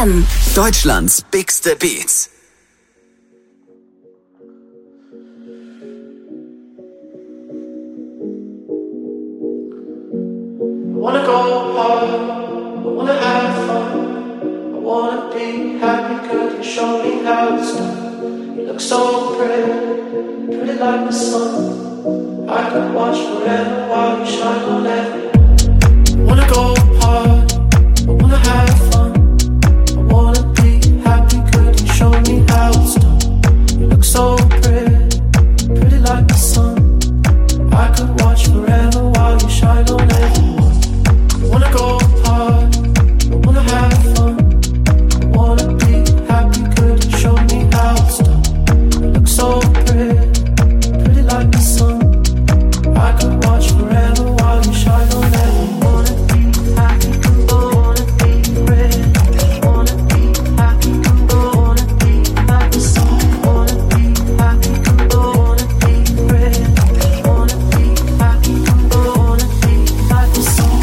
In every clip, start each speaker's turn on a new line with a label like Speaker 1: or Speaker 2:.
Speaker 1: FM.
Speaker 2: Deutschlands bigste Beats.
Speaker 3: I wanna go hard, I wanna have fun, I wanna be happy, could you show me how it's done? You look so pretty, pretty like the sun. I could watch forever while you shine on everyone. I wanna go hard, I wanna have fun, I wanna be happy, could you show me how it's done? You look so pretty, pretty like the sun. I could watch forever while you shine on everyone. I wanna go hard, I wanna have fun, I wanna be happy, could you show me how it's done? You look so pretty, pretty like the sun. I could watch forever while you shine on everyone. Wanna be happy, wanna be pretty, wanna be happy, wanna be like the sun. Wanna be happy, wanna be pretty, wanna be happy, wanna be like the sun.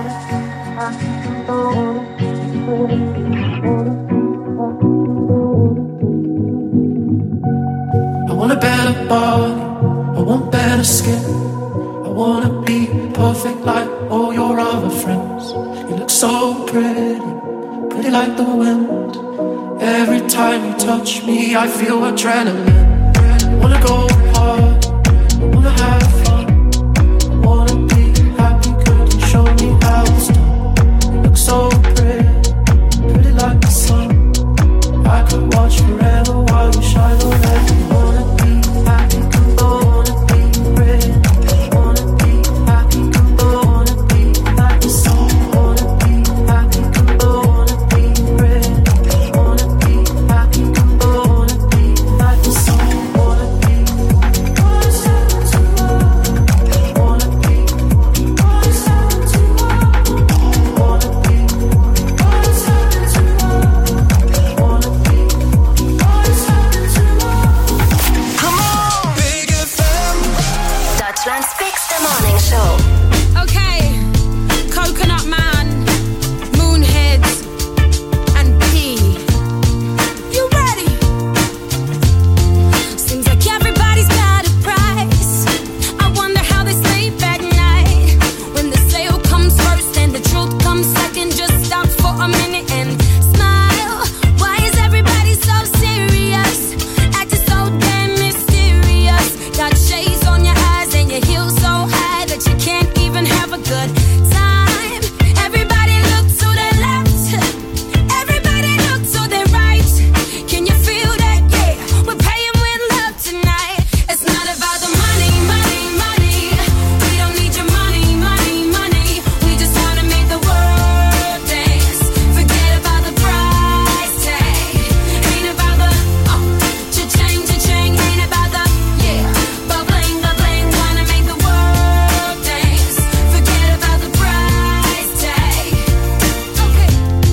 Speaker 3: I want a better body, I want better skin, I wanna be perfect like all your other friends. You look so pretty, pretty like the wind. Every time you touch me I feel adrenaline. I wanna go hard, I wanna have fun, I wanna be happy, could you show me how it's done? You look so pretty, pretty like the sun. I could watch forever while you shine on everyone. Wanna be happy, wanna be pretty, wanna be happy, wanna be like the sun. Wanna be happy, wanna be pretty, wanna be happy, wanna be like the sun. Wanna be wanna be
Speaker 1: Deutschlands bigste Morning Show.
Speaker 4: Okay, Coconut Man, Moonheads, and P. You ready? Seems like everybody's got a price. I wonder how they sleep at night. When the sale comes first and the truth comes second, just stop for a minute and smile. Why is everybody so serious? Acting so damn mysterious. Got shades on your eyes and your heels so high that you can't even have a good time. Everybody look to the left, everybody look to the right. Can you feel that? Yeah, we're paying with love tonight. It's not about the money, money, money. We don't need your money, money, money. We just wanna make the world dance. Forget about the price tag. Ain't about the cha-ching, cha-ching. Ain't about the bubbling, bubbling. Wanna make the world dance. Forget about the price tag. Okay,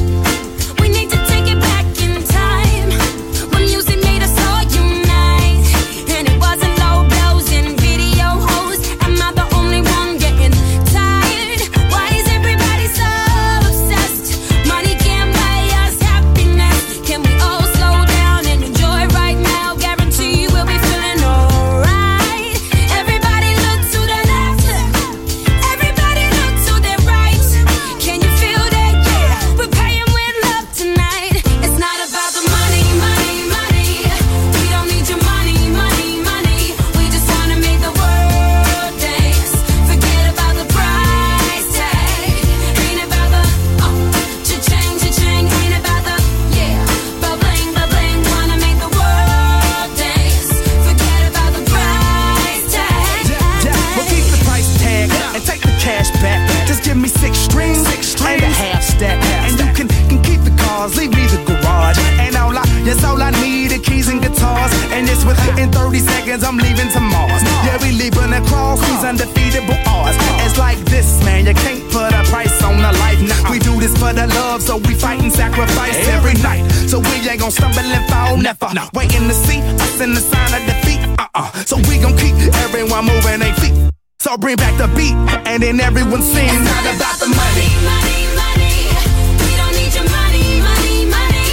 Speaker 4: we need to take it back in time when music made us all unite, and it wasn't low blows and video hoes. Am I the only one getting tired? Why is everybody so obsessed? Money can't buy us happiness. Can we all slow down and enjoy right now? Guarantee we'll be feeling alright. Everybody look to the left, everybody look to the right. Can you feel that? Yeah, we're paying with love tonight. It's not about the money, money, money. We don't need your money, money, money. We just wanna make the world dance. Forget about the price tag. Ain't about the cha-ching, cha-ching. Ain't about the bubbling, bubbling. Wanna make the world dance. Forget about the price tag.
Speaker 5: Well, keep the price tag and take the cash back. Just give me six strings and a half stack. And you can keep the cars, leave me the garage. And all I need are keys and guitars. And it's within 30 seconds I'm leaving to Mars. Yeah, we leaving across these undefeatable odds. It's like this, man, you can't put a price on a life. We do this for the love, so we fight and sacrifice every night. So we ain't gon' stumble and fall, never. Waiting to see us in the sign of defeat. So we gon' keep everyone moving their feet. So bring back the beat, and then everyone sings. It's not about the money.
Speaker 4: Money, money. We don't need your money, money, money.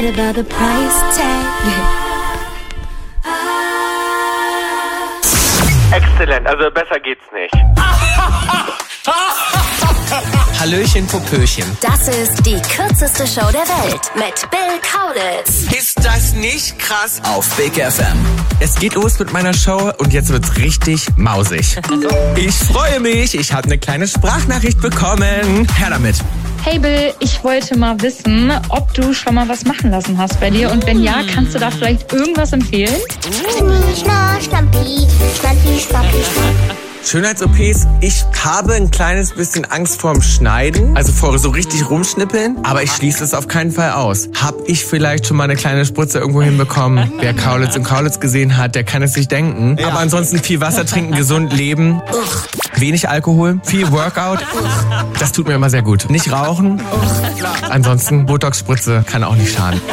Speaker 4: right about the price tag.
Speaker 6: Exzellent, also besser geht's nicht.
Speaker 7: Hallöchen, Popöchen.
Speaker 1: Das ist die kürzeste Show der Welt mit Bill Kaulitz.
Speaker 7: Ist das nicht krass?
Speaker 2: Auf Big FM.
Speaker 7: Es geht los mit meiner Show und jetzt wird's richtig mausig. Ich freue mich, ich habe eine kleine Sprachnachricht bekommen. Her damit.
Speaker 8: Hey Bill, ich wollte mal wissen, ob du schon mal was machen lassen hast bei dir und wenn ja, kannst du da vielleicht irgendwas empfehlen?
Speaker 7: Schönheits-OPs, ich habe ein kleines bisschen Angst vorm Schneiden, also vor so richtig rumschnippeln, aber ich schließe es auf keinen Fall aus. Hab ich vielleicht schon mal eine kleine Spritze irgendwo hinbekommen? Wer Kaulitz und Kaulitz gesehen hat, der kann es sich denken. Aber ansonsten viel Wasser trinken, gesund leben, wenig Alkohol, viel Workout, das tut mir immer sehr gut. Nicht rauchen, ansonsten Botox-Spritze kann auch nicht schaden.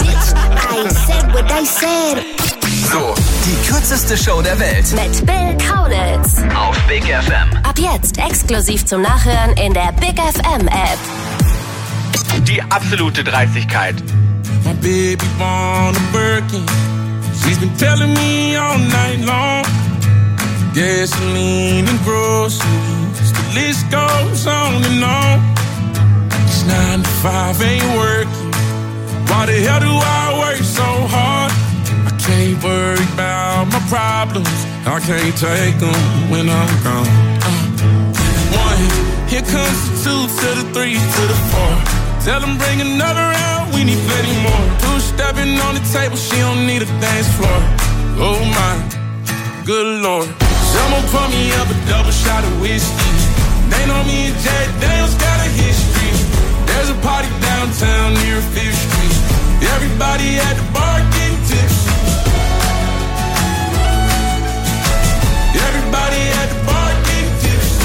Speaker 2: So, die kürzeste Show der Welt.
Speaker 1: Mit Bill Kaulitz.
Speaker 2: Auf Big FM.
Speaker 1: Ab jetzt exklusiv zum Nachhören in der Big FM App.
Speaker 6: Die absolute Dreistigkeit.
Speaker 5: My baby born a Birkin. She's been telling me all night long. Gasoline and groceries, the list goes on and on. It's 9 to 5, ain't working. Why the hell do I work so hard? I can't worry about my problems. I can't take them when I'm gone. 1, here comes the 2 to the 3 to the 4. Tell them bring another round, we need plenty more. 2 stepping on the table, she don't need a dance floor. Oh my, good Lord. Someone pour me up a double shot of whiskey. They know me and Jack Daniels got a history. There's a party downtown near 5th Street. Everybody at the bar getting tipsy. Everybody at the bar getting tipsy.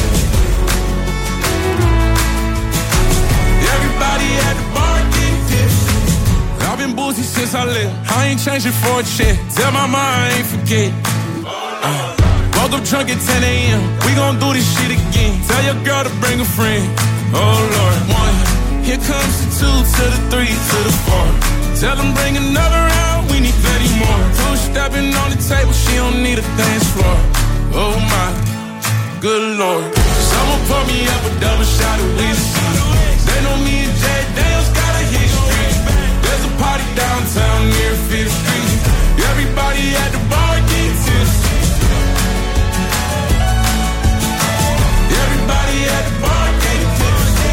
Speaker 5: Everybody at the bar getting tipsy. I've been boozy since I left. I ain't changing for a check. Tell my mom I ain't forget. Woke up drunk at 10 a.m. We gon' do this shit again. Tell your girl to bring a friend. Oh Lord. 1, here comes the 2 to the 3 to the 4. Tell them bring another round, we need plenty more. 2 stepping on the table, she don't need a dance floor. Oh my, good Lord. Someone pour me up a double shot of whiskey. They know me and Jack Daniels got a history. There's a party downtown near 5th Street. Everybody at the bar getting tipsy. Everybody at the bar getting tipsy.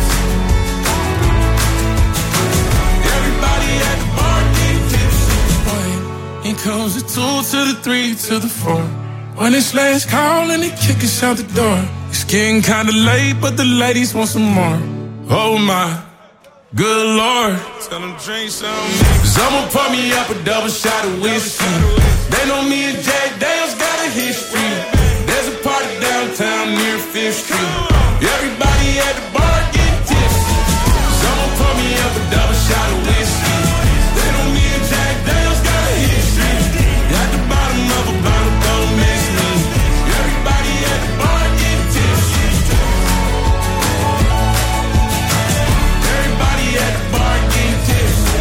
Speaker 5: Everybody at the bar getting tipsy. Here comes the 2 to the 3 to the 4. When it's last call and they kick us out the door. It's getting kinda late, but the ladies want some more. Oh my, good Lord. Tell them drink some. Someone pour me up a double shot of whiskey. They know me and Jack Daniels got a history. There's a party downtown near 5th Street. Everybody at the bar getting tipsy. Someone pour me up a double shot of whiskey. They know me and Jack Daniels got a history. At the bottom of a bottle, don't miss me. Everybody at the bar getting tipsy. Everybody at the bar getting tipsy.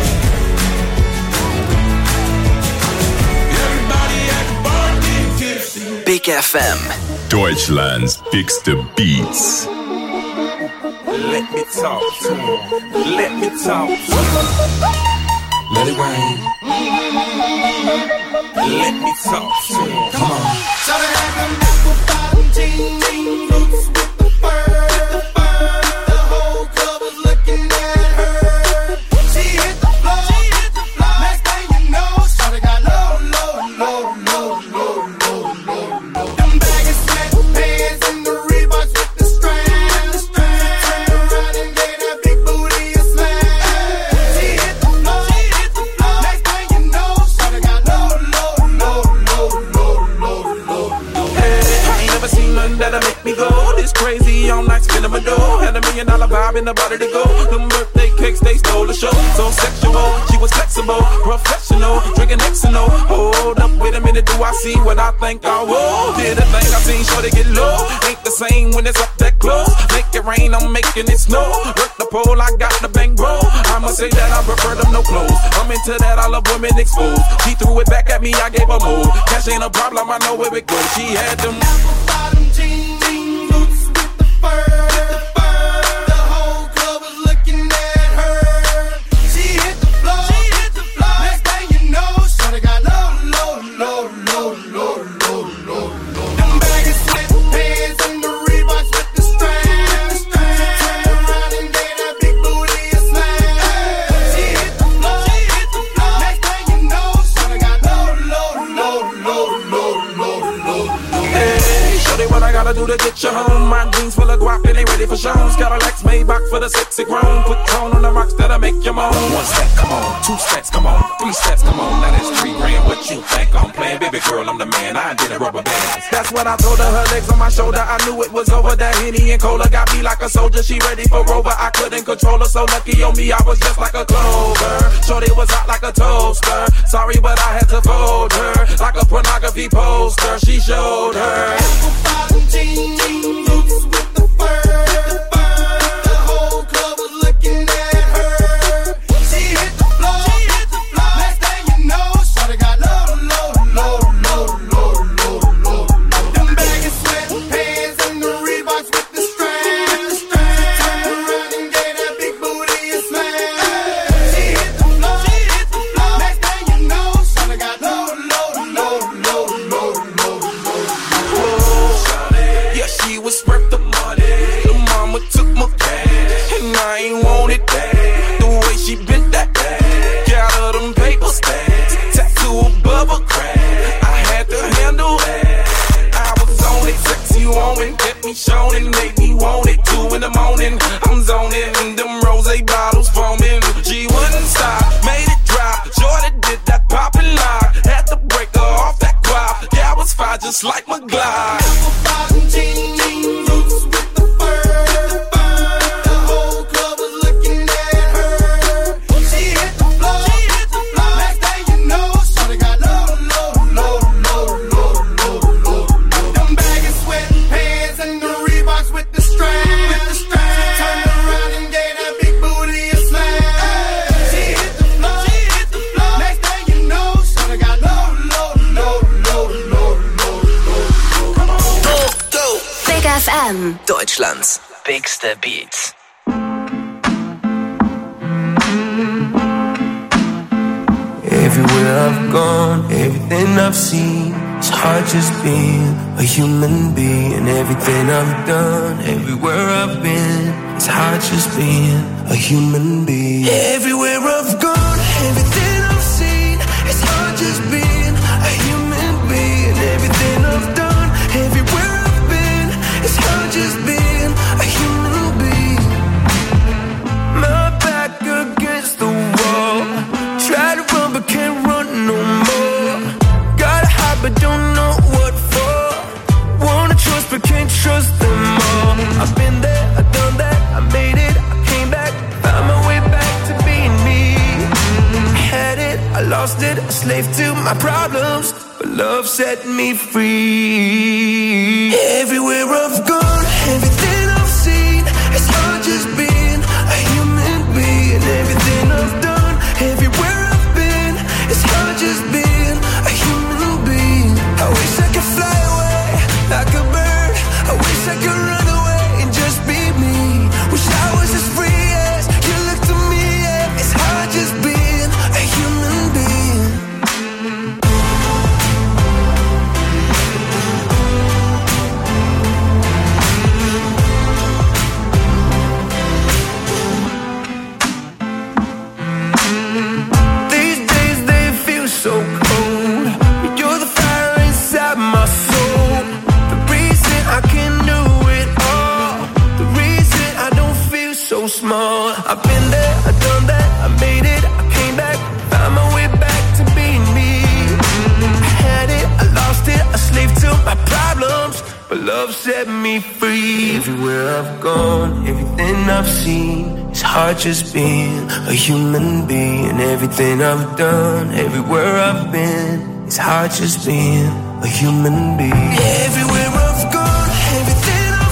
Speaker 5: Everybody at the bar getting tipsy.
Speaker 2: Big FM.
Speaker 9: Deutschlands bigste Beats.
Speaker 5: Let me talk to him. Let me talk to him. Let it rain. Let me talk to him. Come on.
Speaker 3: Started having apple bottom jeans, boots with the fur. The whole club was looking at her. She hit the floor. Next thing you know, shawty got low. Them baggy sweatpants and the Reeboks with the strands. Turned around and gave that big booty a smash. She hit the floor. Next thing you know, shawty got low.
Speaker 5: I ain't never seen nothing that'll make me go this crazy all night spinning my dough. Had $1 million vibe in the body to go. Them birthday cakes, they stole the show. So sexual, she was flexible, professional, drinking X&O. Hold up, wait a minute, do I see what I think I will? Did a thing I seen, sure they get low. Ain't
Speaker 10: the same when it's up that close. Make it rain, I'm making it snow. Work the pole, I got the bang bro. I'ma say that I prefer them no clothes. I'm into that, I love women exposed. She threw it back at me, I gave her more. Cash ain't a problem, I know where it goes. She had them apple bottom jeans, boots with the fur. The whole club was looking at her. She hit the floor. Next thing you know, shawty got low. Them baggy sweatpants and the Reeboks with the strands. Turn around and gave that big booty a slam. She hit the floor. Next thing you know, shawty got low. Hey, shawty, what I gotta do to get you home? My jeans full of guap and they ready for shows. Cadillacs Maybach for the sexy chrome. Put tone on the rocks that'll make you moan. 1 step, come on. 2 steps, come on. 3 steps, come on. Now that's $3 grand. What you think I'm playing? Baby girl, I'm the man. I did a rubber bands. That's what I told her. Her legs on my shoulder. I knew it was over. That Henny and Cola got me like a soldier. She ready for Rover. I couldn't control her. So lucky on me, I was just like a clover. Shorty was hot like a toaster. Sorry, but I had to fold her like a pornography poster. She showed her apple bottom jeans, boots with the fur. The whole club was looking at her. She hit the floor. Next thing you know, shawty got low. Them baggy sweatpants and the Reeboks with the strands. Turn around and gave that big booty a slam. She hit the floor. Next thing you know, shawty got low. Yeah, she was worth the money. The mama took my cash, and I ain't want it back. The way she bent that ass, got her them paper stacks, tattoo a bubble crack. I had to handle that. I was on it, sexy woman, kept me showing, and made me want it. 2 in the morning, I'm zoning, and them rosé bottles foaming. She wouldn't stop, made it drop. Jordan did that pop and lock, had to break her off that guap. Yeah, I was fine just like my Glock. Apple bottom jeans, boots with the fur. The whole club was looking at her. She hit the floor. Next thing you know, shawty got low. Them baggy sweatpants and the Reeboks with the strands. Turned around and gave that big booty a slam. She hit the floor. Next thing you know, shawty got low.
Speaker 1: Big FM.
Speaker 2: Deutschlands bigste Beats.
Speaker 3: Everywhere I've gone, everything I've seen, it's hard just being a human being. Everything I've done, everywhere I've been, it's hard just being a human being. Everywhere I've gone, everything I've seen, it's hard just being a human being. Everything I've done, everywhere I've been, it's hard just being a human being. My back against the wall, try to run but can't run no more. Gotta hide but don't know what for. Wanna trust but can't trust them all. I've been there, I've done that, I made it, I came back, found my way back to being me. I had it, I lost it, a slave to my problems, but love set me free. Everywhere I've gone, everything I've seen, it's hard just being a human being. Everything I've done, everywhere I've been, it's hard just being a human being. I wish I could fly away like a bird. I wish I could run away and just be me. Wish I was as free as you look to me. Yeah. It's hard just being a human being. These days they feel so cold, but you're the fire inside my soul. The reason I can do it all, the reason I don't feel so small. I've been there, I've done that, I made it, I came back, found my way back to being me. I had it, I lost it, a slave to my problems, but love set me free. Everywhere I've gone, everything I've seen, it's hard just being a human being. Everything I've done, everywhere I've been, it's hard just being a human being. Everywhere I've gone, everything I've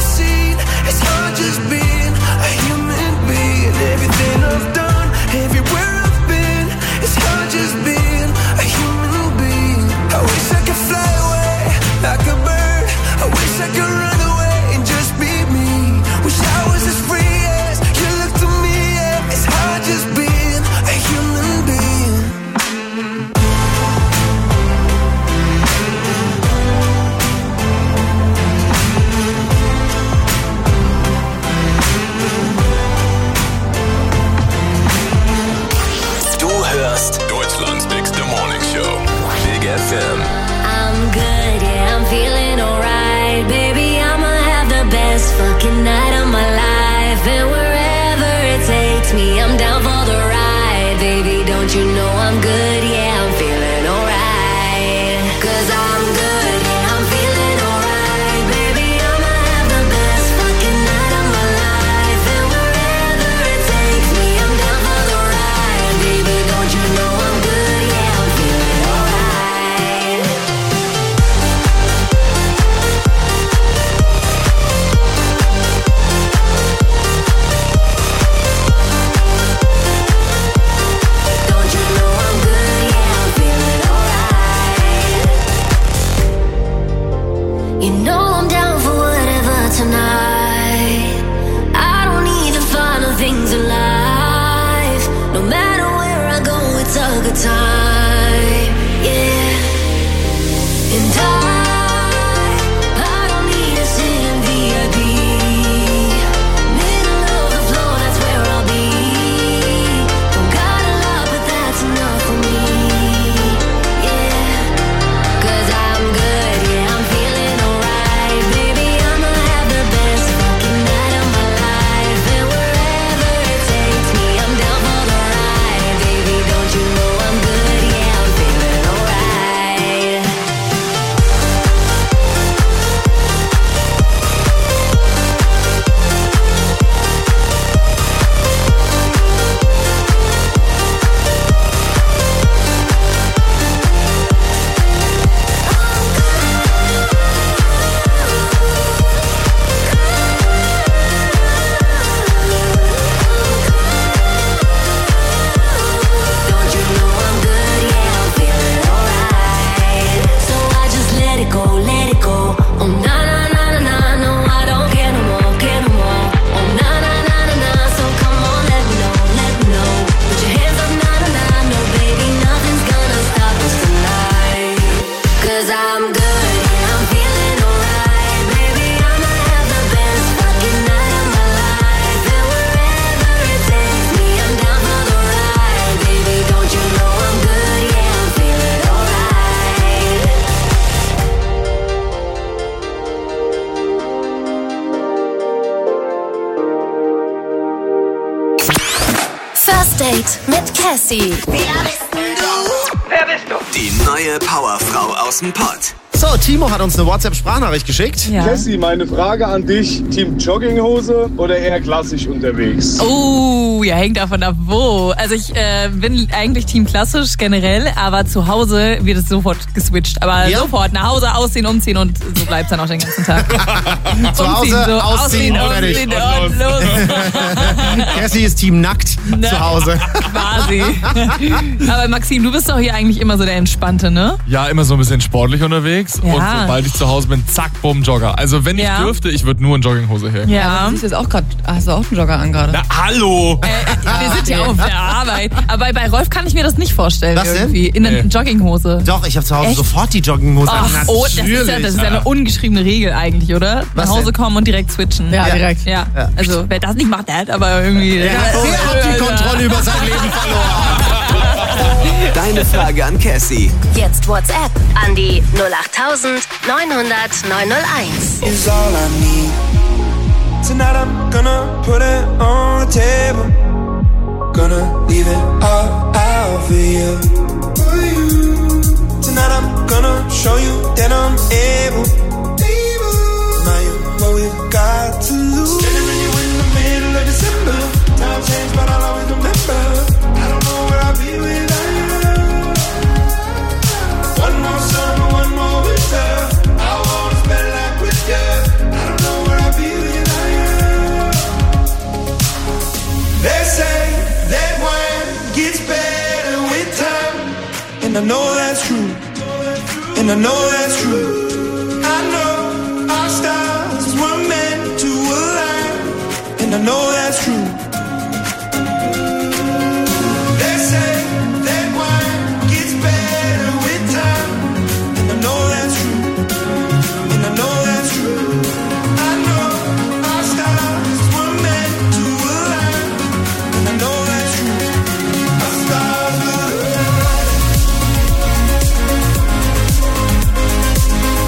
Speaker 4: fucking night of my life. And wherever it takes me, I'm down for the ride. Baby, don't you know I'm good? Yeah, I'm feeling alright. 'Cause I'm good, yeah, I'm feeling alright. Baby, I'ma have the best fucking night of my life. And wherever it takes me, I'm down for the ride. Baby, don't you know I'm good? Yeah, I'm feeling alright. Don't you know I'm good? Yeah, I'm feeling alright. You know I'm down for whatever tonight. I don't need the final things in life. No matter where I go, it's a good time. Yeah. And I don't need to sit in VIP. Middle of the floor, that's where I'll be. Don't got a lot, but that's enough for me. Yeah. 'Cause I'm good, yeah, I'm feeling alright. Baby, I'ma have the best fucking night of my life. And wherever it takes me, I'm down for the ride. Baby, don't you know I'm good? Yeah, I'm feeling alright. Don't you know I'm good? Yeah, I'm feeling alright. So I just let it go, let it go. Oh na na na na na, no I don't care no more, care no more. Oh na na na na na, so come on, let me know, let me know. Put your hands up, na na na, no baby, nothing's gonna stop us tonight. 'Cause I'm good, yeah, I'm feeling alright. Baby, I'ma have the best fucking night of my life. And wherever it takes me, I'm down for the ride. Baby, don't you know I'm good? Yeah, I'm feeling alright.
Speaker 1: First Date mit Cassie.
Speaker 2: Wer bist du? Die neue Powerfrau aus dem Pott.
Speaker 11: So, Timo hat uns eine WhatsApp-Sprachnachricht geschickt.
Speaker 8: Ja.
Speaker 12: Cassie, meine Frage an dich. Team Jogginghose oder eher klassisch unterwegs?
Speaker 8: Oh, ja, hängt davon ab, wo. Also ich bin eigentlich Team klassisch generell, aber zu Hause wird es sofort geswitcht. Aber
Speaker 11: Ja?
Speaker 8: sofort nach Hause ausziehen, umziehen und so bleibt es dann auch den ganzen Tag.
Speaker 11: Zu Hause, ausziehen und fertig.
Speaker 8: und los.
Speaker 11: Cassie ist Team nackt zu Hause.
Speaker 8: Quasi. Aber Maxim, du bist doch hier eigentlich immer so der Entspannte, ne?
Speaker 13: Ja, immer so ein bisschen sportlich unterwegs.
Speaker 8: Ja.
Speaker 13: Und sobald ich zu Hause bin, zack, bumm, Jogger. Also wenn ich dürfte, ich würde nur in Jogginghose her.
Speaker 8: Ja.
Speaker 14: Du siehst jetzt auch gerade, hast du auch einen Jogger an gerade?
Speaker 13: Na, hallo!
Speaker 8: Wir sind ja auf der Arbeit. Aber bei Rolf kann ich mir das nicht vorstellen.
Speaker 11: Was denn?
Speaker 8: Irgendwie. In einer Jogginghose.
Speaker 11: Doch, ich habe zu Hause
Speaker 8: Echt?
Speaker 11: sofort die Jogginghose an.
Speaker 8: Ach, oh, das ist ja eine ungeschriebene Regel eigentlich, oder?
Speaker 11: Was
Speaker 8: Nach Hause
Speaker 11: denn?
Speaker 8: kommen und direkt switchen.
Speaker 14: Ja, direkt.
Speaker 8: Ja. Also wer das nicht macht, der hat aber irgendwie...
Speaker 11: Er hat die Kontrolle über sein Leben verloren.
Speaker 2: Deine Frage an Cassie.
Speaker 1: Jetzt WhatsApp an die 08900 901.
Speaker 3: Is all I need. Tonight I'm gonna put it on the table. Gonna leave it all out for you. Tonight I'm gonna show you that I'm able. Now you're what we've got to lose. Standing with you in the middle of December. Time changed, but I'll always remember. I don't know where I'll be without you. One more summer, one more winter. I wanna spend life with you. I don't know where I'll be without you. They say that wine gets better with time, and I know that's true. And I know that's true. I know our stars were meant to align, and I know that's true. They say that wine gets better with time, and I know that's true. And I know that's true. I know our stars were meant to align, and I know that's true. Our stars will align.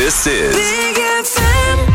Speaker 2: This is
Speaker 4: Big FM.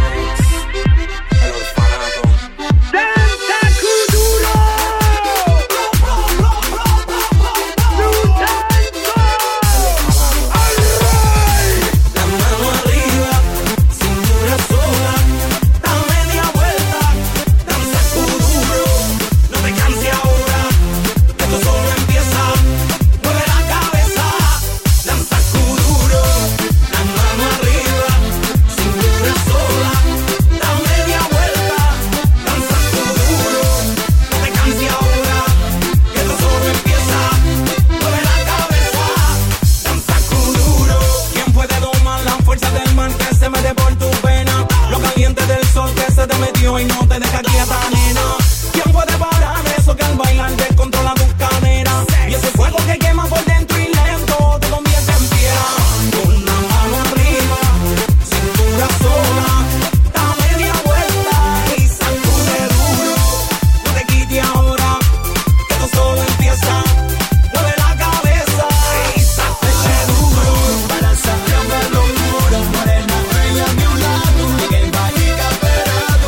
Speaker 15: Y no te deja quieta, nena. ¿Quién puede parar eso que al bailar descontrola tu cadera? Y ese fuego que quema por dentro y lento te convierte en piedra. Con la mano arriba, cintura sola, da media vuelta y sacude duro. No te quites ahora, que esto solo empieza. Mueve la cabeza y sacude duro. Balanza, una locura, morena, bella a mi lado. Que vaya esperado.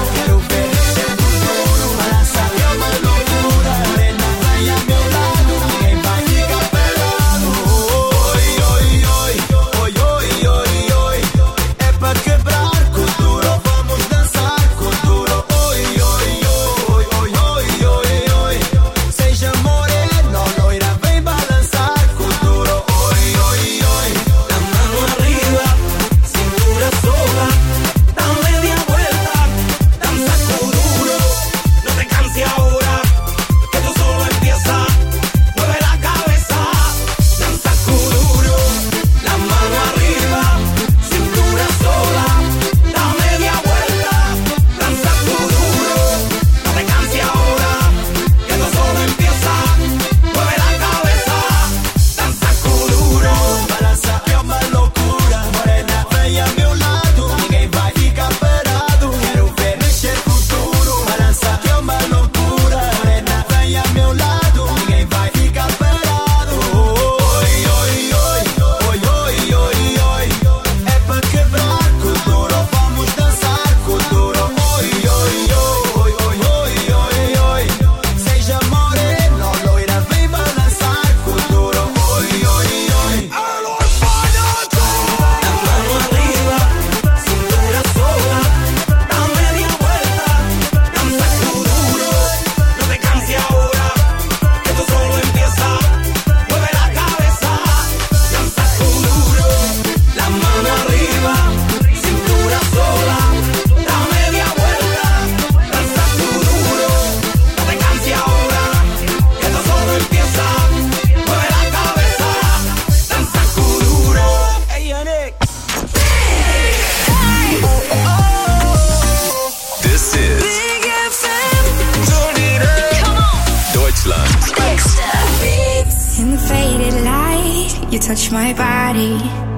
Speaker 16: Touch my body,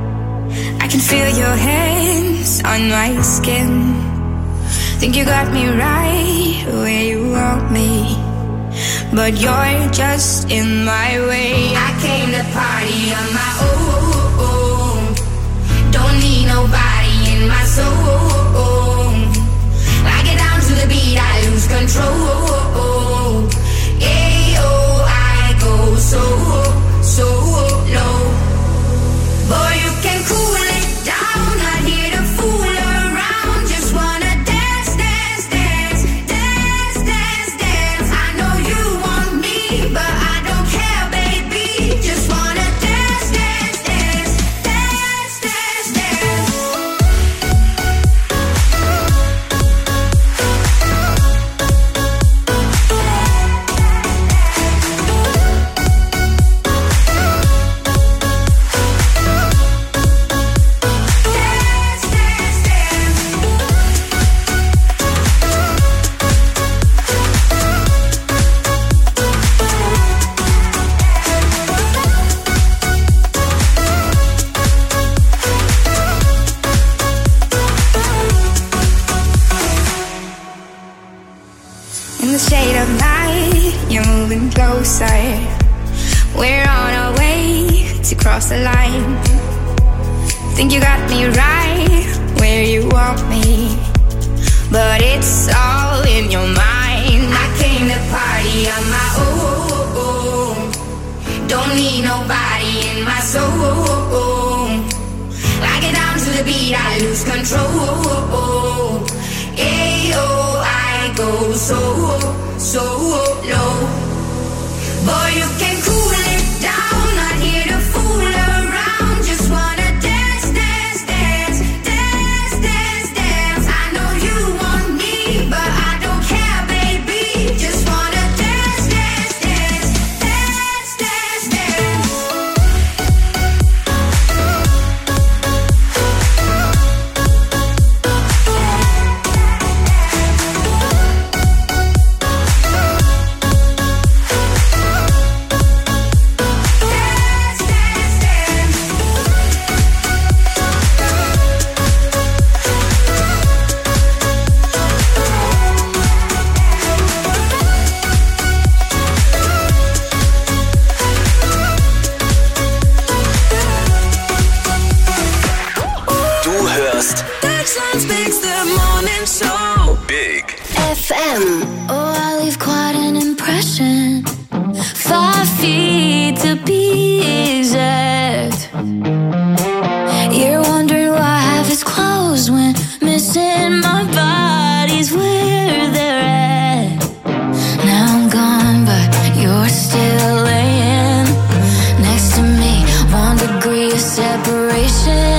Speaker 16: I can feel your hands on my skin. Think you got me right where you want me, but you're just in my way. I came to party on my own, don't need nobody in my soul. I get down to the beat, I lose control. Ayo, I go so low. Boy, you can cool it down, not here to fool around. Just wanna dance, dance, dance, dance, dance, dance. I know you want me, but I don't care, baby. Just wanna dance, dance, dance, dance, dance, dance. Closer, we're on our way to cross the line. Think you got me right where you want me, but it's all in your mind. I came to party on my own, don't need nobody in my soul. I get down to the beat, I lose control. Ayo, I go so low. Boy, you can cool it down, not here to fool around. Just wanna dance, dance, dance, dance, dance, dance. I know you want me, but I don't care, baby. Just wanna dance, dance, dance, dance, dance, dance.
Speaker 2: Big
Speaker 1: FM.
Speaker 4: Oh, I leave quite an impression. 5 feet to be exact. You're wondering why I have his clothes when missing my body's where they're at. Now I'm gone, but you're still laying next to me. 1 degree of separation.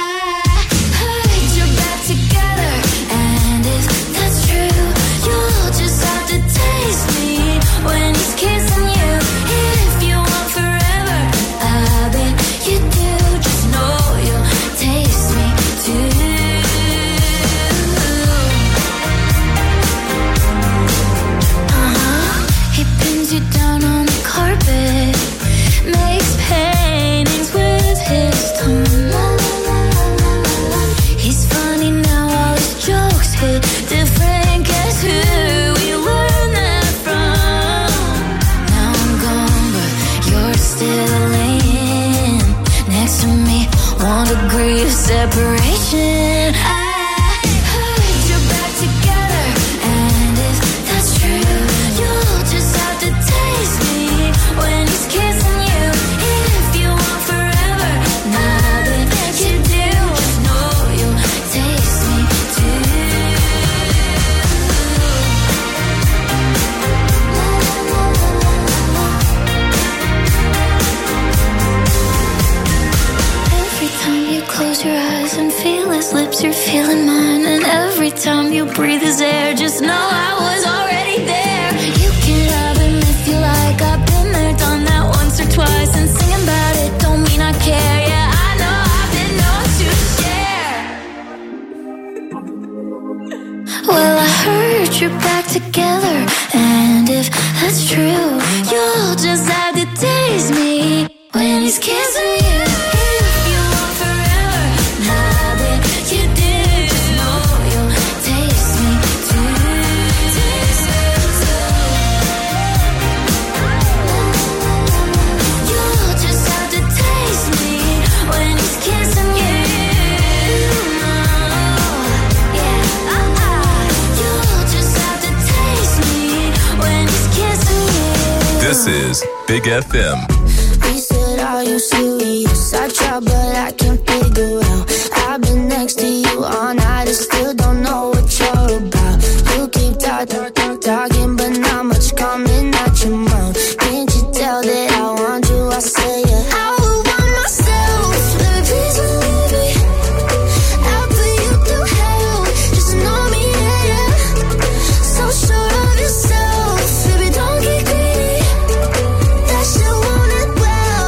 Speaker 4: Separation. I heard you're back together, and if that's true, you'll just have to taste me when he's kissing you. If you want forever, nothing you do, just know you'll taste me too. Every time you close your eyes and feel his lips, you're feeling mine. And every time you breathe his air, just know I was already there. You can have him if you like, I've been there, done that once or twice. And singing about it don't mean I care. Yeah, I know I've been known to share. Well, I heard you're back together, and if that's true, you'll just have to taste me when he's kissing you.
Speaker 9: This is Big FM.
Speaker 16: He said, are you serious? I try, but I can't figure out. I've been next to you all night and still don't know what you're about. You keep talking, but not much coming out your mouth. Can't you tell that I want you? I say yeah. I would want myself. Baby, please believe me. I'll put you through hell. Just know me, yeah. So sure of yourself. Baby, don't get greedy. That shit want it well.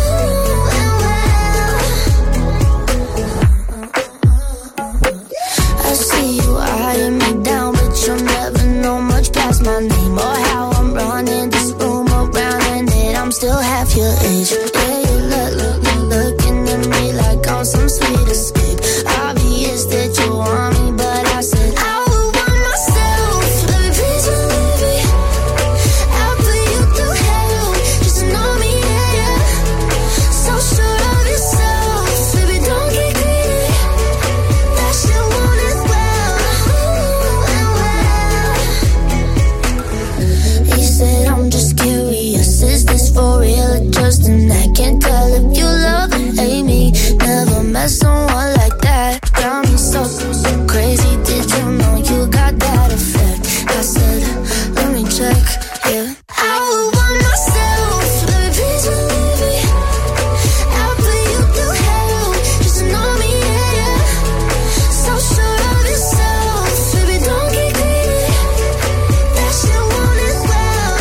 Speaker 16: I see you eyeing me down, but you'll never know much past my name or how I'm running this room around, and that I'm still half your age. Yeah, you looking at me like I'm some sweet escape. Obvious that you want me, but I said I would want myself. Baby, please believe me. I'll put you through hell. Just know me, yeah. So sure of yourself. Baby, don't get greedy. That shit like that. Got me so crazy. Did you know you got that effect? I said, let me check, yeah. I would want myself, baby, please believe me. I'll put you through hell, just to know me, yeah. So sure of yourself, baby, don't get greedy. That shit won't end well,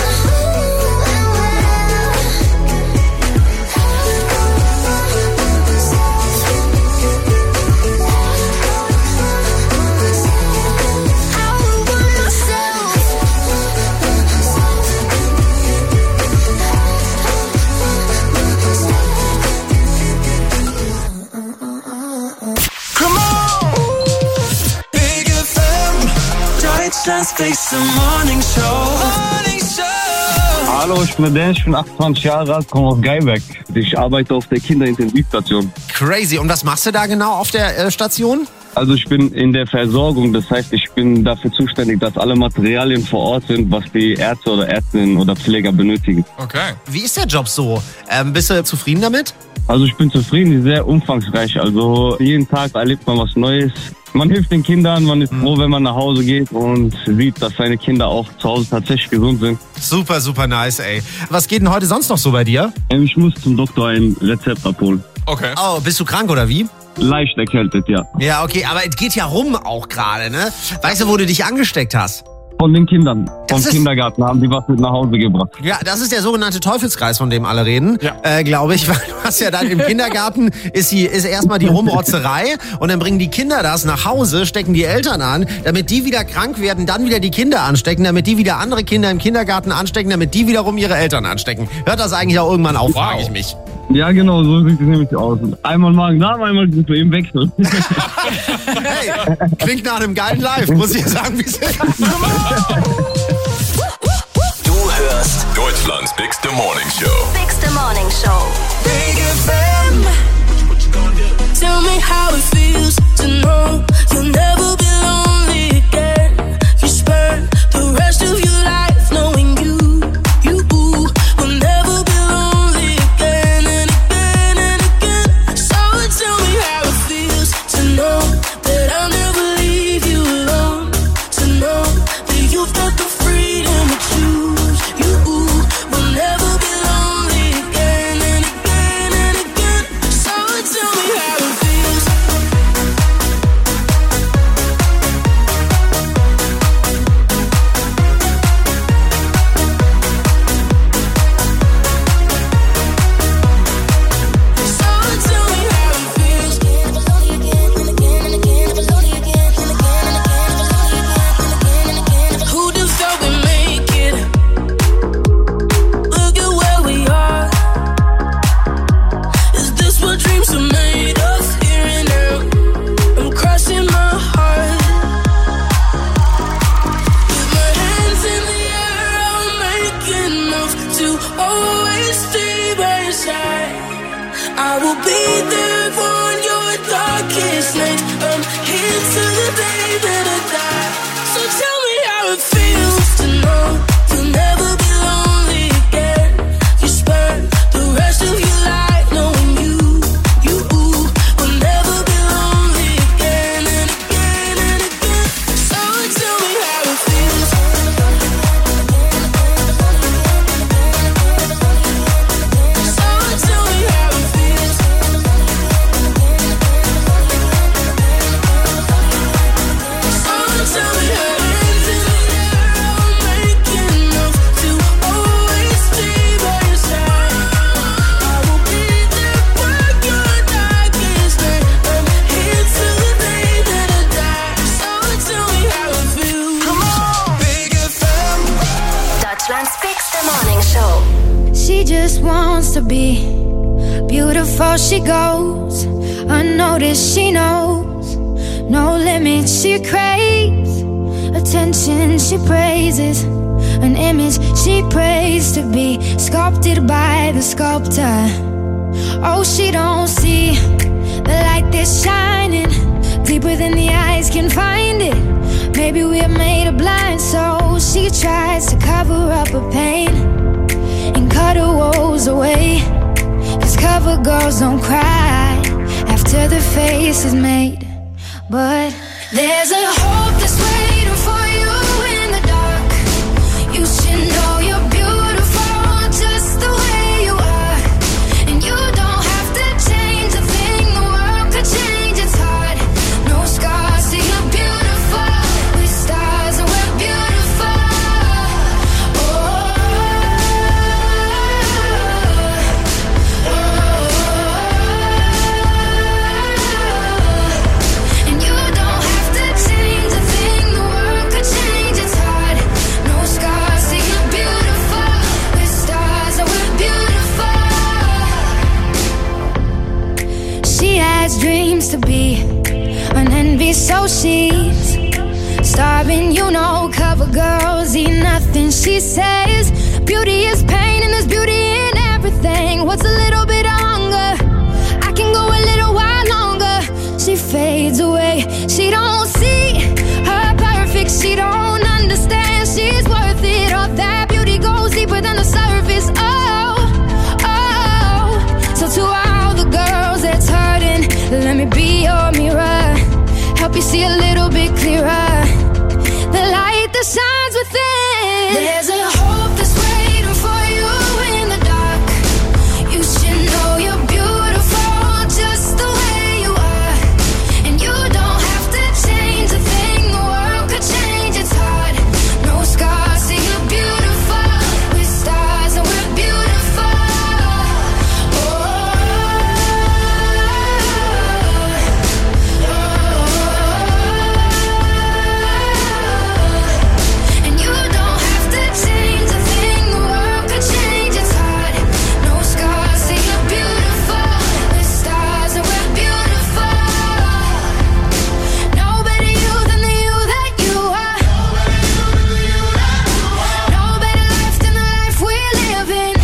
Speaker 3: Deutschlands beste Morning Show.
Speaker 12: Hallo, ich bin der Dennis, ich bin 28 Jahre alt, komme aus Geiberg. Ich arbeite auf der Kinderintensivstation.
Speaker 11: Crazy. Und was machst du da genau auf der Station?
Speaker 12: Also ich bin in der Versorgung, das heißt, ich bin dafür zuständig, dass alle Materialien vor Ort sind, was die Ärzte oder Ärztinnen oder Pfleger benötigen.
Speaker 13: Okay.
Speaker 11: Wie ist der Job so? Bist du zufrieden damit?
Speaker 12: Also ich bin zufrieden, sehr umfangreich. Also jeden Tag erlebt man was Neues. Man hilft den Kindern, man ist froh, wenn man nach Hause geht und sieht, dass seine Kinder auch zu Hause tatsächlich gesund sind.
Speaker 11: Super, super nice, ey. Was geht denn heute sonst noch so bei dir?
Speaker 12: Ich muss zum Doktor ein Rezept abholen.
Speaker 13: Okay.
Speaker 11: Oh, bist du krank oder wie?
Speaker 12: Leicht erkältet, ja.
Speaker 11: Ja, okay, aber es geht ja rum auch gerade, ne? Weißt du, wo du dich angesteckt hast?
Speaker 12: Von den Kindern. Vom Kindergarten haben die was mit nach Hause gebracht.
Speaker 11: Ja, das ist der sogenannte Teufelskreis, von dem alle reden, glaube ich. Weil du hast ja dann im Kindergarten, ist erstmal die Rumrotzerei und dann bringen die Kinder das nach Hause, stecken die Eltern an, damit die wieder krank werden, dann wieder die Kinder anstecken, damit die wieder andere Kinder im Kindergarten anstecken, damit die wiederum ihre Eltern anstecken. Hört das eigentlich auch irgendwann auf, frage ich mich.
Speaker 12: Ja, genau, so sieht es nämlich aus. Einmal Magen-Darm, einmal Grippe im Wechsel.
Speaker 11: Hey, klingt nach einem geilen Live, muss ich sagen, wie es ist.
Speaker 2: Du hörst
Speaker 9: Deutschlands Big Morning Show.
Speaker 1: Big Morning Show.
Speaker 3: Big FM.
Speaker 4: Tell me how it feels to know you'll never be lonely again. You spend the rest of your life knowing you will never be lonely again and again and again. So tell me how it feels to know that I'll never leave you alone. To know that you've got the freedom to choose. You will never be lonely again and again and again. So tell me how it feels. Who'd have thought we'd make it? Look at where we are. Is this what dreams are made of? Here and now, I'm crossing my heart. With my hands in the air, I'll make enough to always stay by your side. I will be there for your darkest night. I'm here till the day that I die. So tell me how it feels to know you'll never be lonely again. You spend the rest of your life knowing you will never be lonely again and again and again. So tell me how it feels. So tell me how it feels. So tell me how hands in the air, I'll make enough to always stay by your side. I will be there for your darkest night. I'm here till the day that I die. So tell me how it feels. Come on, Big FM.
Speaker 1: Deutschlands Big Morning Show.
Speaker 16: She just wants to be beautiful. She goes unnoticed. She knows no limits. She craves attention. She praises an image she prays to be sculpted by the sculptor. Oh, she don't see the light that's shining deeper than the eyes can find it. Maybe we're made of blind, so she tries to cover up her pain and cut her woes away. 'Cause cover girls don't cry after after the face is made. But there's a hope that's waiting for you in the dark. You should know you're beautiful just the way you are. And you don't have to change a thing, the world could change, it's hard. No scars, see you're beautiful. With stars and we're beautiful. And you don't have to change a thing, the world could change, it's hard. No scars, see you're beautiful. With stars and we're beautiful. She has dreams to be an envy, so she's starving, you know, cover girls eat nothing. She says beauty is pain and there's beauty in everything. What's a little bit of hunger? I can go a little while longer. She fades away, she don't see her perfect, she don't understand she's worth it. All that beauty goes deeper than the surface. Oh, oh. So to all the girls that's hurting, let me be your mirror, help you see a little bit clearer. The light that shines within. There's a hope that's waiting for you in the dark. You should know you're beautiful just the way you are. And you don't have to change a thing, the world could change, it's hard. No scars, see you're beautiful. With stars and we're beautiful. And you don't have to change a thing, the world could change, it's hard. No scars, see you're beautiful. With stars and we're beautiful. No better you than the you that you are. No better life than the life we're living.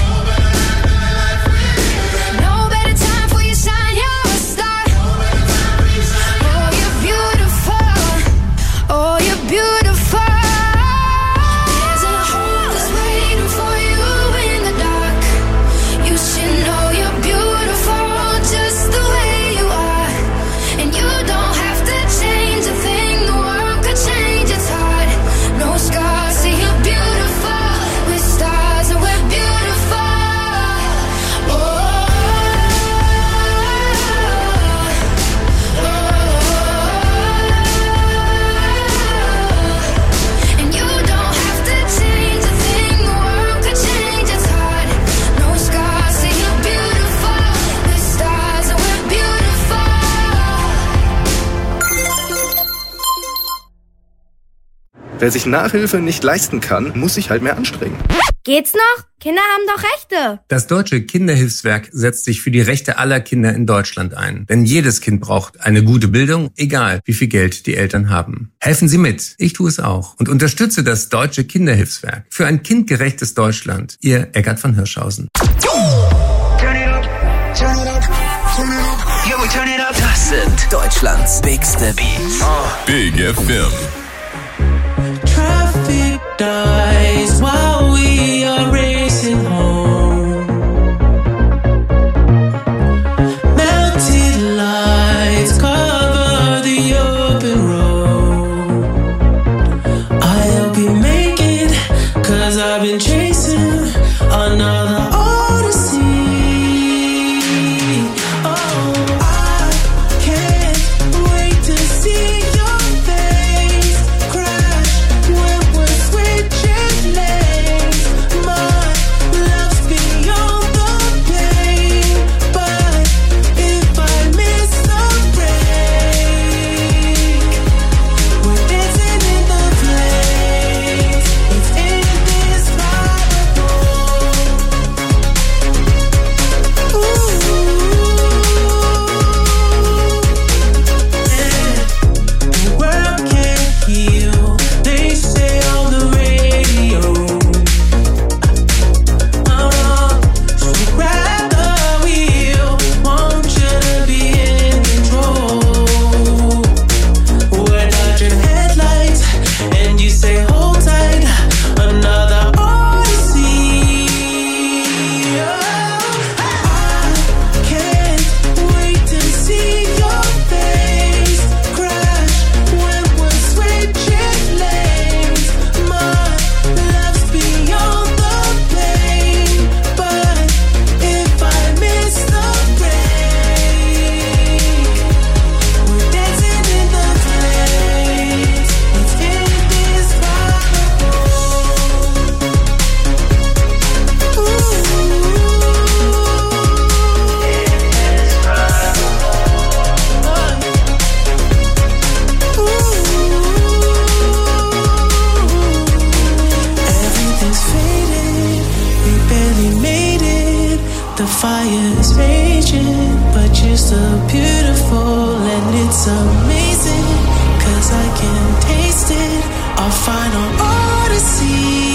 Speaker 16: No better time for you shine, you're a star. Oh, you're beautiful. Oh, you're beautiful. There's a hope that's waiting for you in the dark. You should know you're beautiful just the way you are. And you don't have to change a thing, the world could change, it's hard. No scars, see you're beautiful. With stars and we're beautiful. And you don't have to change a thing, the world could change, it's hard. No scars, see you're beautiful. With stars and we're beautiful.
Speaker 17: Wer sich Nachhilfe nicht leisten kann, muss sich halt mehr anstrengen.
Speaker 18: Geht's noch? Kinder haben doch Rechte.
Speaker 19: Das Deutsche Kinderhilfswerk setzt sich für die Rechte aller Kinder in Deutschland ein. Denn jedes Kind braucht eine gute Bildung, egal wie viel Geld die Eltern haben. Helfen Sie mit, ich tue es auch. Und unterstütze das Deutsche Kinderhilfswerk für ein kindgerechtes Deutschland. Ihr Eckart von Hirschhausen.
Speaker 2: Das sind Deutschlands bigste Beats.
Speaker 9: Big FM.
Speaker 3: Traffic dies while we are racing home. Melted lights cover the open road. I hope you make it, 'cause I've been chasing another odyssey. Oh, I can't wait to see your face crash when we're switching lanes. It's amazing, 'cause I can taste it. Our final odyssey.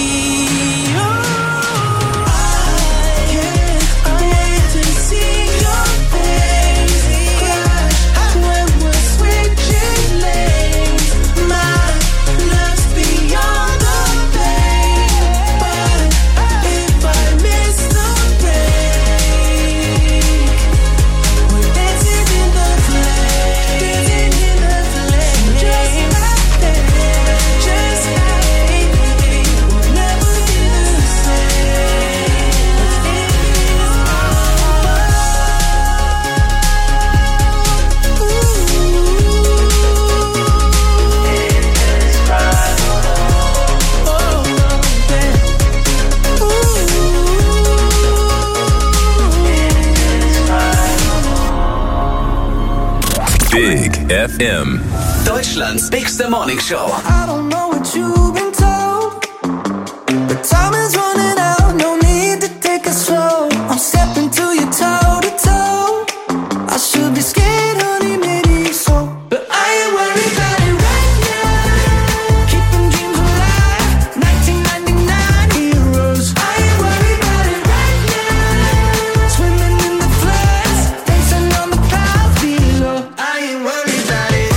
Speaker 2: Big FM. Deutschlands bigste Morning Show.
Speaker 3: I don't know what you've been told, but time is running out. No need to take it slow. I'm stepping to you toe to toe. I should be scared, honey, maybe so, but I ain't worried about it right now. Keeping dreams alive, 1999 heroes. I ain't worried about it right now. Swimming in the floods, dancing on the clouds below. I ain't worried about it.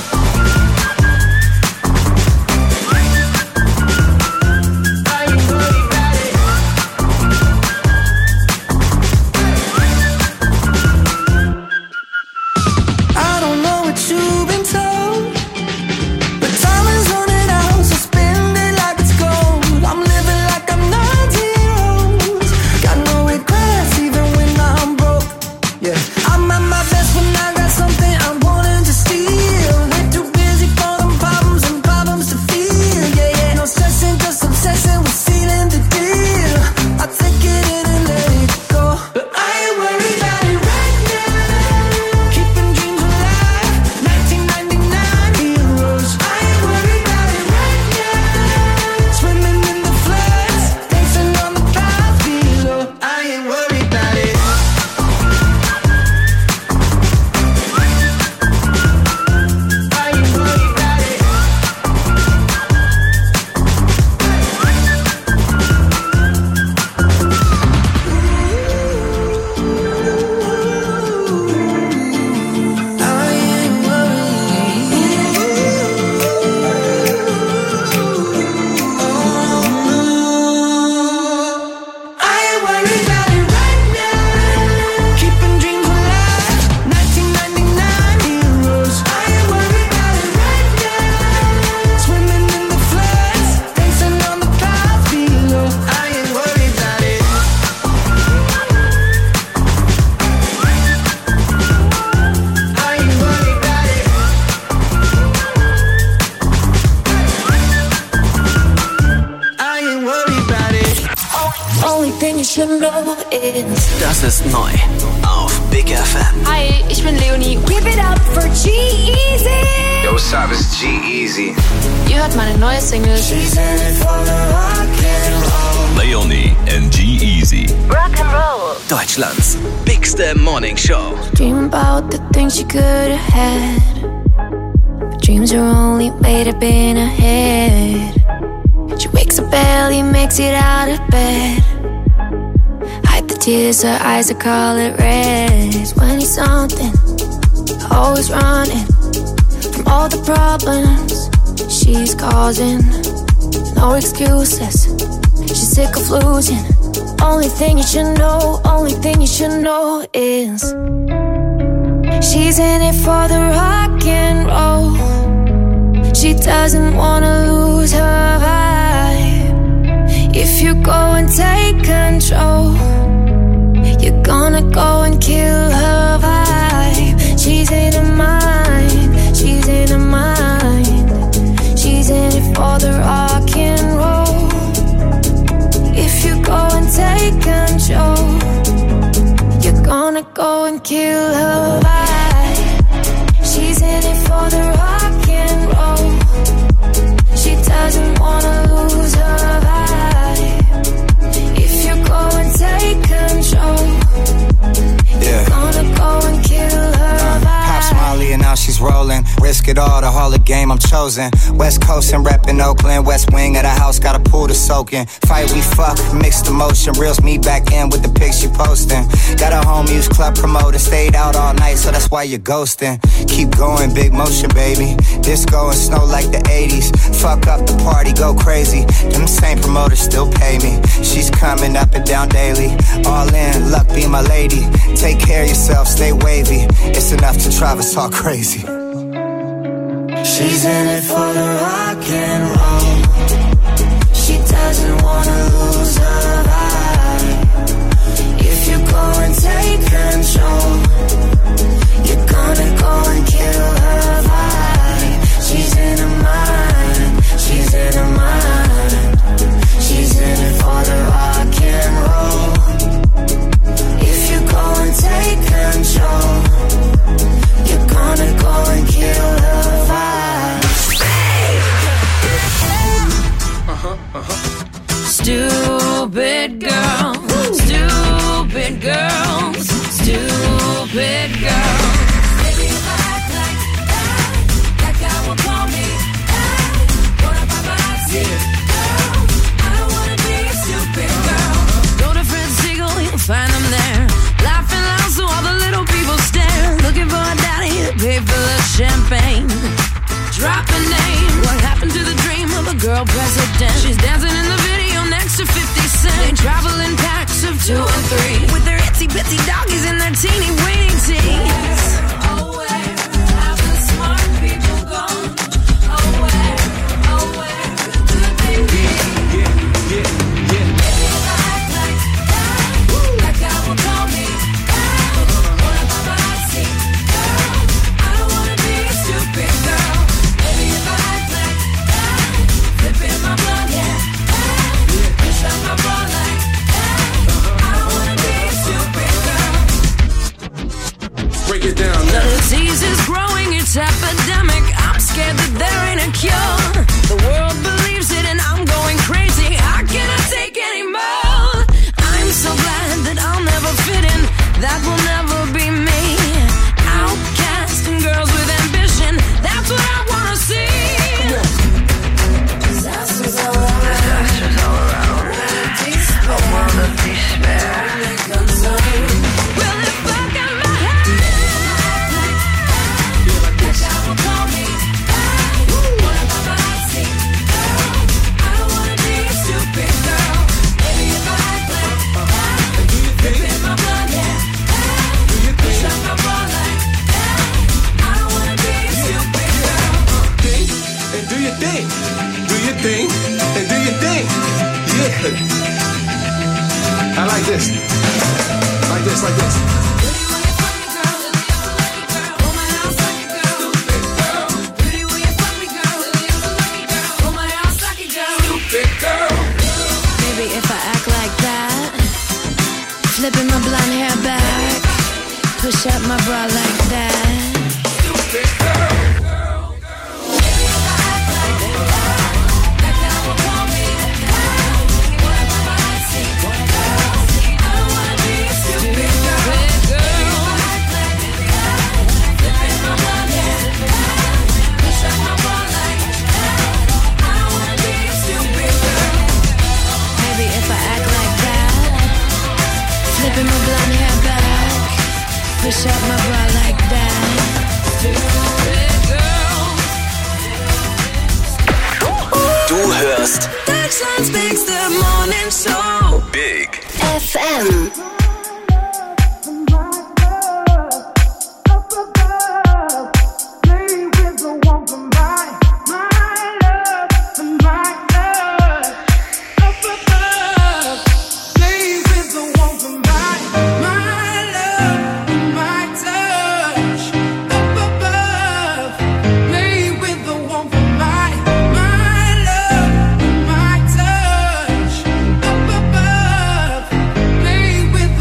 Speaker 3: I don't know what you've been told, but time is running out, so spend it like it's gold. I'm living like I'm 9 zeros. Got no regrets even when I'm broke. Yeah, I'm at my best when I got something I'm wanting to steal. Way too busy for them problems and problems to feel. Yeah, yeah, no stressing, just obsessing with sealing the deal. I take it in and let it go, but I ain't worried about it right now. Keeping dreams alive, 1999 heroes. I ain't worried about it right now. Swimming in the floods, dancing on the clouds below. I ain't worried about it. I ain't worried about it right now. Keeping dreams alive, 1999 heroes. I ain't worried about it right now. Swimming in the floods, dancing on the clouds below. I ain't worried about it. I ain't worried about it. I ain't worried about it.
Speaker 16: Only thing you should know is
Speaker 2: Das ist neu auf Big FM.
Speaker 16: Hi, ich bin Leonie. Give it up for G-Eazy.
Speaker 2: Yo, what's up? It's G-Eazy.
Speaker 16: Ihr hört meine neue Single. She's in it for the rock and roll.
Speaker 9: Leonie and G-Eazy.
Speaker 1: Rock'n'Roll.
Speaker 2: Deutschlands bigste Morning Show.
Speaker 16: Dream about the things you could have had, but dreams are only made up in her head. She wakes up early, makes it out of bed. Hide the tears, her eyes are color red. 20 something, always running from all the problems she's causing. No excuses, she's sick of losing. Only thing you should know, only thing you should know is she's in it for the rock and roll. She doesn't wanna lose her vibe. If you go and take control, you're gonna go and kill her vibe. She's in her mind, she's in her mind. She's in it for the rock and roll. If you go and take control, you're gonna go and kill her vibe. She's in it for the rock and roll. She
Speaker 20: she's rolling. Risk it all, the Harley game, I'm chosen. West Coast and reppin' Oakland. West wing of the house, got a pool to soak in. Fight, we fuck, mixed emotion. Reels me back in with the pics you posting. Got a home use club promoter. Stayed out all night, so that's why you're ghosting. Keep going, big motion, baby. Disco and snow like the 80s. Fuck up the party, go crazy. Them same promoters still pay me. She's coming up and down daily. All in, luck be my lady. Take care of yourself, stay wavy. It's enough to drive us all crazy.
Speaker 3: She's in it for the rock and roll. She doesn't wanna lose her vibe. If you go and take control, you're gonna go and kill her vibe. She's in her mind, she's in her mind. She's in it for the rock and roll. If you go and take control, you're gonna go and kill her vibe.
Speaker 4: Stupid girl, stupid girls, stupid girls. Baby, if I act like that guy will call me. What if I see? I don't wanna be a stupid girl. Go to Fred Siegel, you'll find them there. Laughing loud so all the little people stare. Looking for a daddy to pay for the champagne. Drop a name. What happened to the dream of a girl president? She's dancing in the video next to 50 Cent. They travel in packs of 2 and 3 with their itsy bitsy doggies and their teeny weeny teeth. Oh, where have the smart people gone? Oh, where do they be? If I act like that guy will call me. What if I see? Girl, I don't wanna be a stupid girl. Baby, if I act like that, flipping my blood, yeah. Push up my bra like that. I don't wanna be a stupid girl.
Speaker 10: Break it down now.
Speaker 4: The disease is growing, it's epidemic. I'm scared that there ain't a cure. The world believes it and I'm going crazy. I cannot take anymore. I'm so glad that I'll never fit in. That will never be me. Outcast and girls with ambition. That's what I wanna see. Disasters all around. A world of despair. Well, if I got my head, that guy will call me. What if I see? Girl, I don't wanna be a stupid girl. Baby, if I act like that, flipping my blood, yeah. Push up my bra like that. I don't wanna be a stupid girl.
Speaker 10: Think and do your thing. Do your thing and do your thing. Yeah. I like this. Like this, like this.
Speaker 4: Baby, if I act like that, flipping my blonde hair back, push up my bra like that. Flipping my blonde hair back, push up my bra like that. Stupid girl.
Speaker 2: Du hörst
Speaker 4: Deutschland's Bigste Morning Show.
Speaker 2: Big
Speaker 1: FM.
Speaker 3: With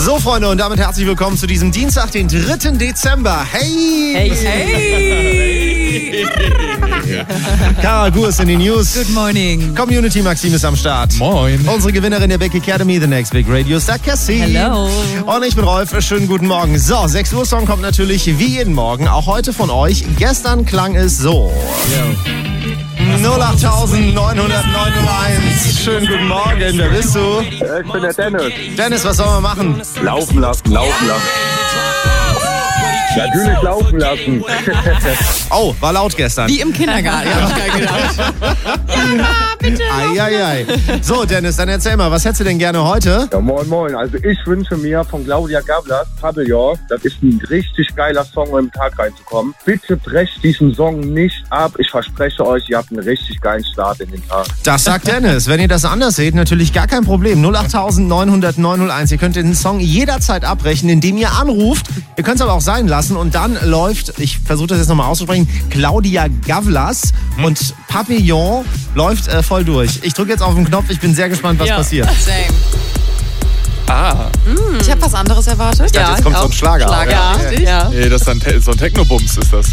Speaker 11: So, Freunde, und damit herzlich willkommen zu diesem Dienstag, den 3. Dezember. Hey!
Speaker 8: Hey, hey!
Speaker 11: Kara Gur ist in den News.
Speaker 14: Good morning.
Speaker 11: Community Maxim ist am Start.
Speaker 13: Moin.
Speaker 11: Unsere Gewinnerin der Beck Academy, The Next Big Radio Star, Cassie.
Speaker 14: Hello.
Speaker 11: Und ich bin Rolf. Schönen guten Morgen. So, 6 Uhr Song kommt natürlich wie jeden Morgen, auch heute von euch. Gestern klang es so. 08901. Schönen guten Morgen. Wer bist du?
Speaker 21: Ich bin der Dennis.
Speaker 11: Dennis, was sollen wir machen?
Speaker 21: Laufen lassen. Natürlich laufen lassen.
Speaker 11: Oh, war laut gestern.
Speaker 14: Wie im Kindergarten, hab ich gerade gedacht.
Speaker 11: Bitte. Eieiei. So, Dennis, dann erzähl mal, was hättest du denn gerne heute?
Speaker 21: Ja, moin. Also ich wünsche mir von Claudia Gavlas, Pavillon, das ist ein richtig geiler Song, um im Tag reinzukommen. Bitte brecht diesen Song nicht ab. Ich verspreche euch, ihr habt einen richtig geilen Start in den Tag.
Speaker 11: Das sagt Dennis. Wenn ihr das anders seht, natürlich gar kein Problem. 08900 Ihr könnt den Song jederzeit abbrechen, indem ihr anruft. Ihr könnt es aber auch sein lassen. Und dann läuft, ich versuche das jetzt nochmal auszusprechen, Claudia Gavlas und Papillon läuft voll durch. Ich drücke jetzt auf den Knopf, ich bin sehr gespannt, was passiert.
Speaker 14: Same.
Speaker 8: Ich habe was anderes erwartet.
Speaker 11: Ich dachte, jetzt kommt so ein Schlager.
Speaker 8: Ja.
Speaker 13: Nee, das ist dann so ein Techno-Bums ist das.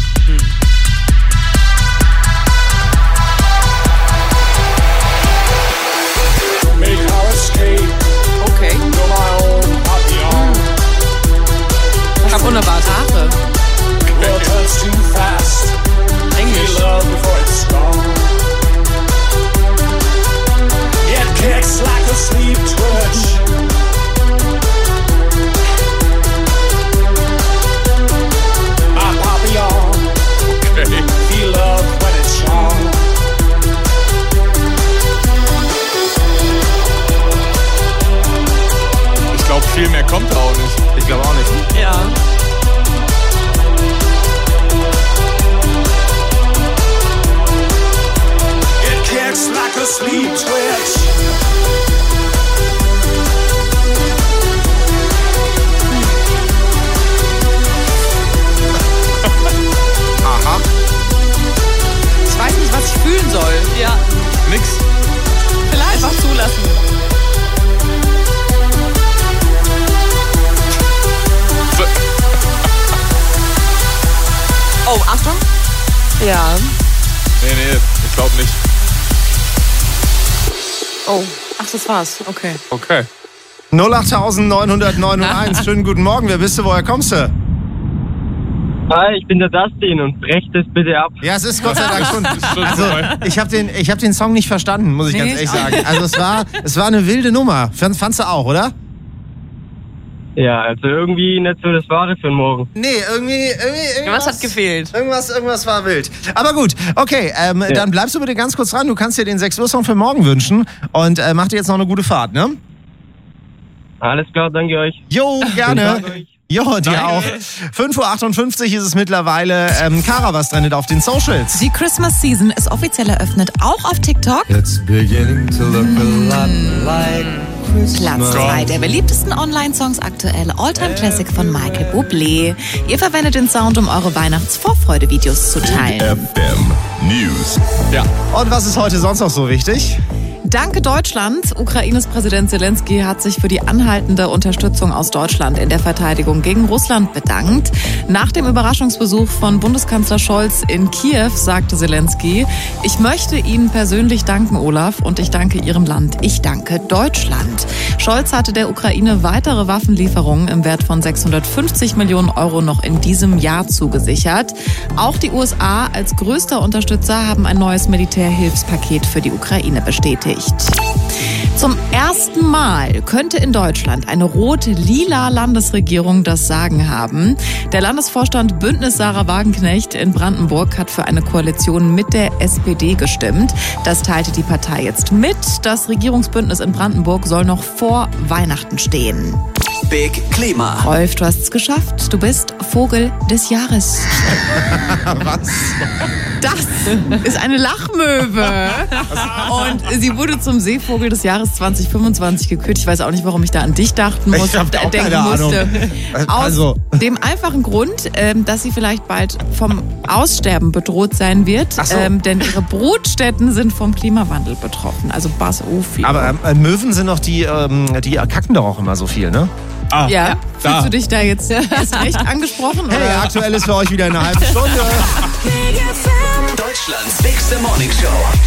Speaker 8: Okay. Ich hab unerwartet. Englisch.
Speaker 13: Ich glaube, viel mehr kommt da auch nicht.
Speaker 11: Ich glaube auch nicht.
Speaker 8: Ja.
Speaker 15: Like a sleep twitch.
Speaker 11: Aha.
Speaker 14: Ich weiß nicht, was ich fühlen soll.
Speaker 8: Ja.
Speaker 13: Nix.
Speaker 14: Vielleicht einfach zulassen.
Speaker 8: Oh, Achtung. Ja.
Speaker 13: Nee, ich glaube nicht.
Speaker 8: Oh, ach, das war's. Okay.
Speaker 11: 08901. Schönen guten Morgen. Wer bist du? Woher kommst du?
Speaker 22: Hi, ich bin der Dustin und brecht es bitte ab.
Speaker 11: Ja, es ist Gott sei Dank schon. Also, ich hab den Song nicht verstanden, muss ich ganz ehrlich sagen. Also es war eine wilde Nummer. Fandst du auch, oder?
Speaker 22: Ja, also irgendwie nicht so das Wahre für den Morgen.
Speaker 11: Nee, irgendwie
Speaker 8: irgendwas hat gefehlt.
Speaker 11: Irgendwas war wild. Aber gut, okay, dann bleibst du bitte ganz kurz dran. Du kannst dir den 6 Uhr Song für morgen wünschen und mach dir jetzt noch eine gute Fahrt, ne?
Speaker 22: Alles klar, danke euch.
Speaker 11: Jo, gerne. Jo, dir auch. 5.58 Uhr ist es mittlerweile. Kara, was trendet auf den Socials?
Speaker 14: Die Christmas Season ist offiziell eröffnet, auch auf TikTok.
Speaker 23: It's beginning to look a lot like
Speaker 14: Platz 2 der beliebtesten Online-Songs aktuell, All-Time Classic von Michael Bublé. Ihr verwendet den Sound, um eure Weihnachts-Vorfreude-Videos zu teilen.
Speaker 9: FM News.
Speaker 11: Ja. Und was ist heute sonst noch so wichtig?
Speaker 14: Danke Deutschland. Ukraines Präsident Zelensky hat sich für die anhaltende Unterstützung aus Deutschland in der Verteidigung gegen Russland bedankt. Nach dem Überraschungsbesuch von Bundeskanzler Scholz in Kiew sagte Zelensky: Ich möchte Ihnen persönlich danken, Olaf, und ich danke Ihrem Land. Ich danke Deutschland. Scholz hatte der Ukraine weitere Waffenlieferungen im Wert von 650 Millionen Euro noch in diesem Jahr zugesichert. Auch die USA als größter Unterstützer haben ein neues Militärhilfspaket für die Ukraine bestätigt. Zum ersten Mal könnte in Deutschland eine rot-lila Landesregierung das Sagen haben. Der Landesvorstand Bündnis Sarah Wagenknecht in Brandenburg hat für eine Koalition mit der SPD gestimmt. Das teilte die Partei jetzt mit. Das Regierungsbündnis in Brandenburg soll noch vor Weihnachten stehen.
Speaker 2: Big Klima.
Speaker 14: Rolf, du hast es geschafft. Du bist Vogel des Jahres.
Speaker 11: Was?
Speaker 14: Das ist eine Lachmöwe. Und sie wurde zum Seevogel des Jahres 2025 gekürt. Ich weiß auch nicht, warum ich da an dich denken musste. Aus dem einfachen Grund, dass sie vielleicht bald vom Aussterben bedroht sein wird.
Speaker 11: Ach so.
Speaker 14: Denn ihre Brutstätten sind vom Klimawandel betroffen. Also Bas Ofi.
Speaker 11: Aber Möwen sind doch die kacken doch auch immer so viel, ne?
Speaker 14: Ja. Fühlst du dich da jetzt erst recht angesprochen?
Speaker 11: Hey,
Speaker 14: oder?
Speaker 11: aktuell ist für euch wieder eine halbe Stunde.
Speaker 2: Deutschlands bigste Morningshow.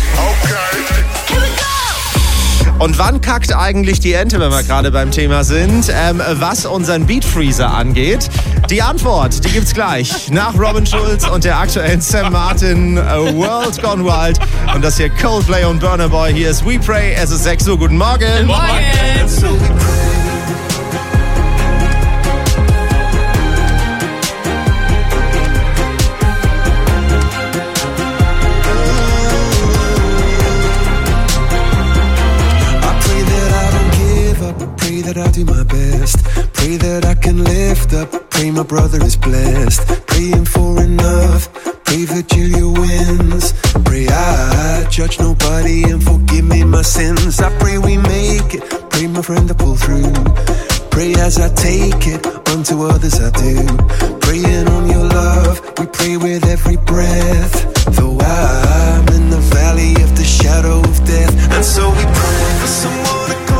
Speaker 11: Und wann kackt eigentlich die Ente, wenn wir gerade beim Thema sind, was unseren Beatfreezer angeht? Die Antwort, die gibt's gleich nach Robin Schulz und der aktuellen Sam Martin World Gone Wild. Und das hier Coldplay und Burna Boy. Hier ist We Pray. Es ist 6 Uhr. Guten Morgen.
Speaker 14: Guten Morgen.
Speaker 23: That I'll do my best. Pray that I can lift up. Pray my brother is blessed. Praying for enough. Pray that Julia wins. Pray I judge nobody and forgive me my sins. I pray we make it. Pray my friend to pull through. Pray as I take it. Unto others I do. Praying on your love. We pray with every breath. Though I'm in the valley of the shadow of death. And so we pray for someone to come.